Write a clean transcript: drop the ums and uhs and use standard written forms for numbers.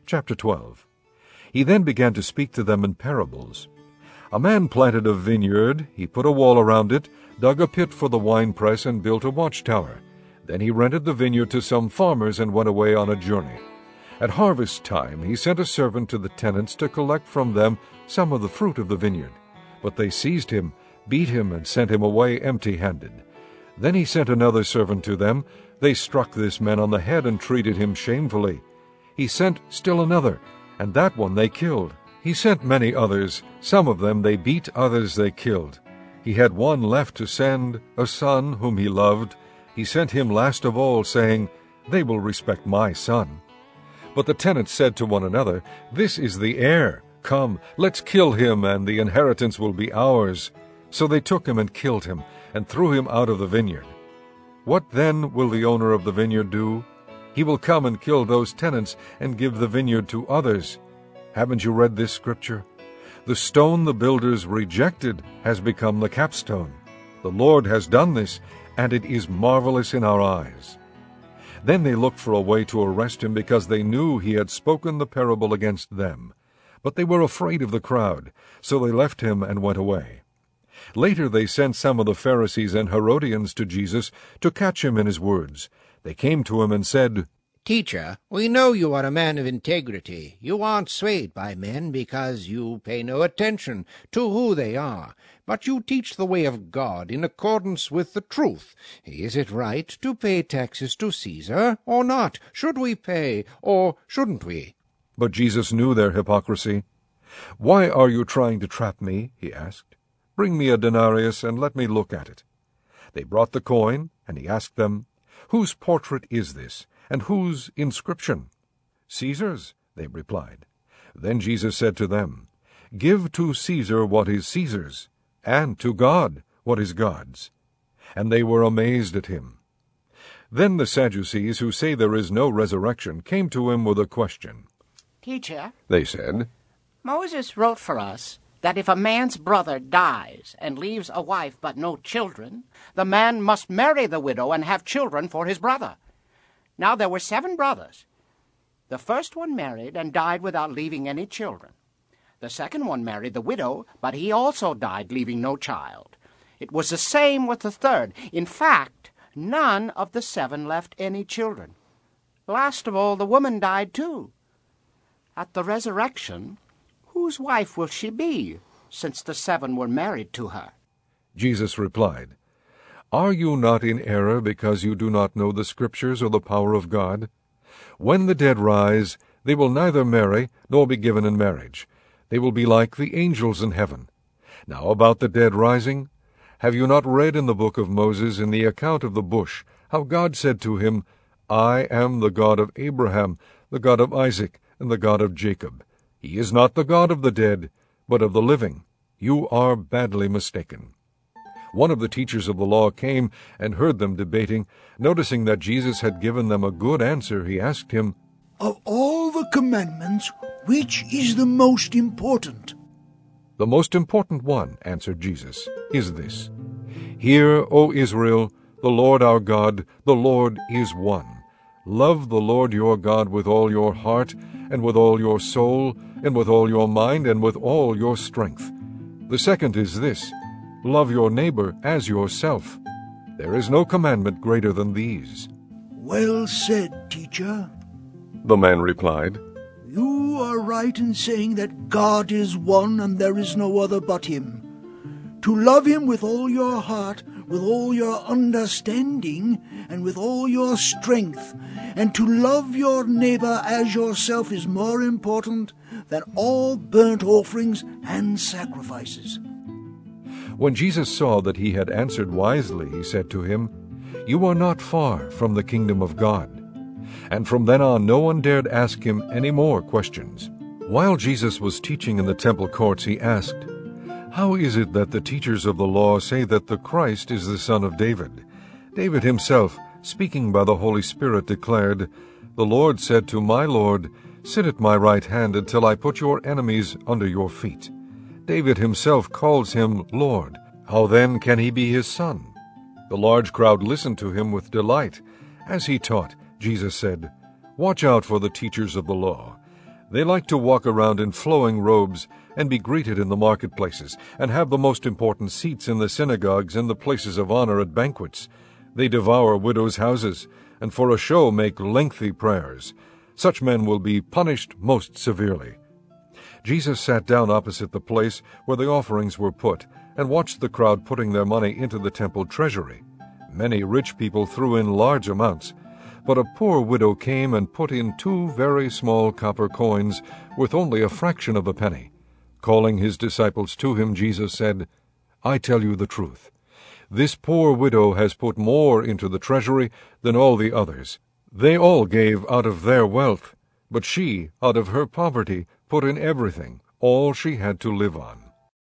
Chapter 12. He then began to speak to them in parables. A man planted a vineyard, he put a wall around it, dug a pit for the winepress, and built a watchtower. Then he rented the vineyard to some farmers and went away on a journey. At harvest time he sent a servant to the tenants to collect from them some of the fruit of the vineyard. But they seized him, beat him, and sent him away empty-handed. Then he sent another servant to them. They struck this man on the head and treated him shamefully. He sent still another, and that one they killed. He sent many others. Some of them they beat, others they killed. He had one left to send, a son whom he loved. He sent him last of all, saying, "They will respect my son." But the tenants said to one another, "This is the heir. Come, let's kill him, and the inheritance will be ours." So they took him and killed him, and threw him out of the vineyard. What then will the owner of the vineyard do? He will come and kill those tenants and give the vineyard to others. Haven't you read this scripture? The stone the builders rejected has become the capstone. The Lord has done this, and it is marvelous in our eyes. Then they looked for a way to arrest him, because they knew he had spoken the parable against them. But they were afraid of the crowd, so they left him and went away. Later they sent some of the Pharisees and Herodians to Jesus to catch him in his words. They came to him and said, "Teacher, we know you are a man of integrity. You aren't swayed by men because you pay no attention to who they are, but you teach the way of God in accordance with the truth. Is it right to pay taxes to Caesar or not? Should we pay or shouldn't we?" But Jesus knew their hypocrisy. "Why are you trying to trap me?" he asked. "Bring me a denarius and let me look at it." They brought the coin, and he asked them, "Whose portrait is this, and whose inscription?" "Caesar's," they replied. Then Jesus said to them, "Give to Caesar what is Caesar's, and to God what is God's." And they were amazed at him. Then the Sadducees, who say there is no resurrection, came to him with a question. "Teacher," they said, "Moses wrote for us that if a man's brother dies and leaves a wife but no children, the man must marry the widow and have children for his brother. Now there were 7 brothers. The first one married and died without leaving any children. The second one married the widow, but he also died, leaving no child. It was the same with the third. In fact, none of the 7 left any children. Last of all, the woman died too. At the resurrection, whose wife will she be, since the 7 were married to her?" Jesus replied, "Are you not in error because you do not know the Scriptures or the power of God? When the dead rise, they will neither marry nor be given in marriage. They will be like the angels in heaven. Now about the dead rising, have you not read in the book of Moses, in the account of the bush, how God said to him, 'I am the God of Abraham, the God of Isaac, and the God of Jacob'? He is not the God of the dead, but of the living. You are badly mistaken." One of the teachers of the law came and heard them debating. Noticing that Jesus had given them a good answer, he asked him, "Of all the commandments, which is the most important?" "The most important one," answered Jesus, "is this: Hear, O Israel, the Lord our God, the Lord is one. Love the Lord your God with all your heart, and with all your soul, and with all your mind, and with all your strength. The second is this: Love your neighbor as yourself. There is no commandment greater than these." "Well said, teacher." The man replied, "You are right in saying that God is one and there is no other but him. To love him with all your heart, with all your understanding, and with all your strength, and to love your neighbor as yourself is more important than all burnt offerings and sacrifices." When Jesus saw that he had answered wisely, he said to him, "You are not far from the kingdom of God." And from then on no one dared ask him any more questions. While Jesus was teaching in the temple courts, he asked, "How is it that the teachers of the law say that the Christ is the son of David? David himself, speaking by the Holy Spirit, declared, 'The Lord said to my Lord, Sit at my right hand until I put your enemies under your feet.' David himself calls him Lord. How then can he be his son?" The large crowd listened to him with delight. As he taught, Jesus said, "Watch out for the teachers of the law. They like to walk around in flowing robes and be greeted in the marketplaces and have the most important seats in the synagogues and the places of honor at banquets. They devour widows' houses and for a show make lengthy prayers. Such men will be punished most severely. Jesus sat down opposite the place where the offerings were put and watched the crowd putting their money into the temple treasury. Many rich people threw in large amounts, but a poor widow came and put in 2 very small copper coins worth only a fraction of a penny. Calling his disciples to him, Jesus said, "I tell you the truth. This poor widow has put more into the treasury than all the others. They all gave out of their wealth, but she, out of her poverty, put in everything, all she had to live on."